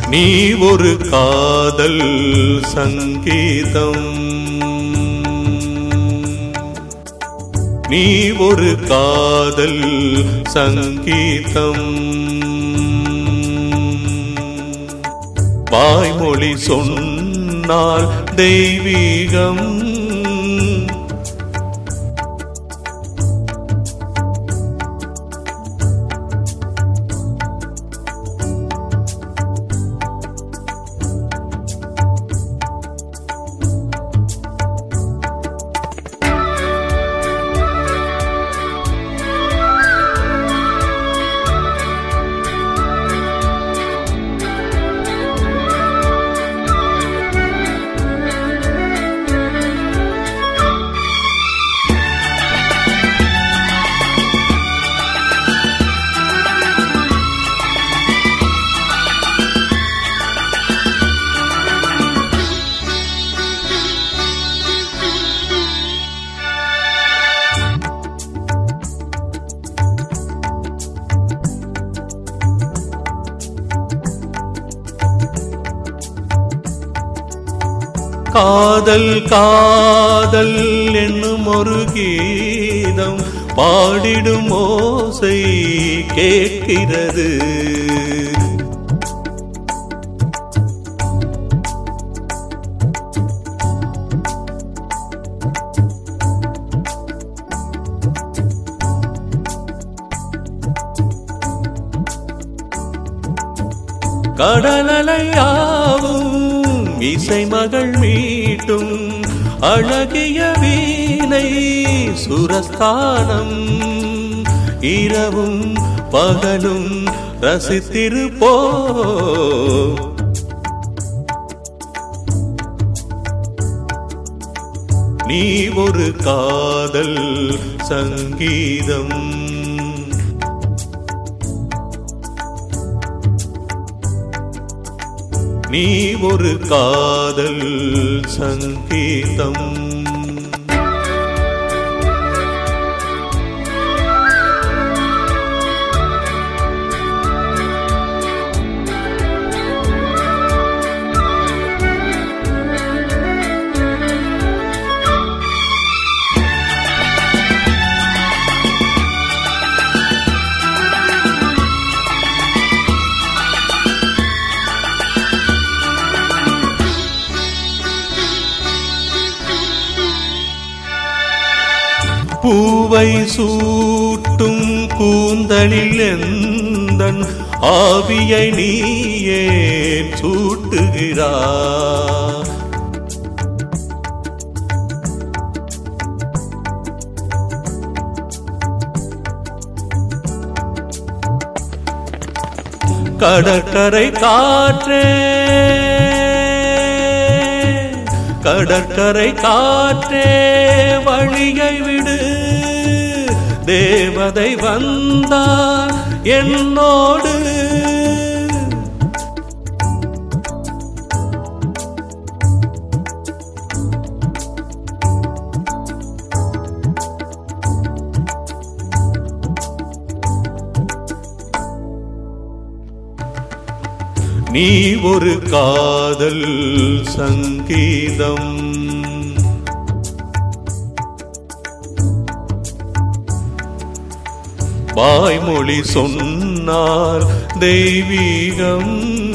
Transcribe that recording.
நீ ஒரு காதல் சங்கீதம், நீ ஒரு காதல் சங்கீதம். வாய்மொழி சொன்னால் தெய்வீகம், காதல் காதல் என்னும் ஒரு கீதம் பாடிடும் ஓசை கேட்கிறது. கடலலையாவும் இசை மகள் மீட்டும் அழகிய வீணை சுரஸ்தானம். இரவும் பகலும் ரசித்திருப்போ, நீ ஒரு காதல் சங்கீதம், நீ ஒரு காதல் சங்கீதம். பூவை சூட்டும் கூந்தலில் எந்தன் ஆவியை நீயே சூட்டுகிறாய். கடற்கரை காற்றே, கடற்கரை காற்றே வழியை விடு, தேவதை வந்தார் என்னோடு. நீ ஒரு காதல் சங்கீதம், வாய்மொழி சொன்னால் தெய்வீகம்.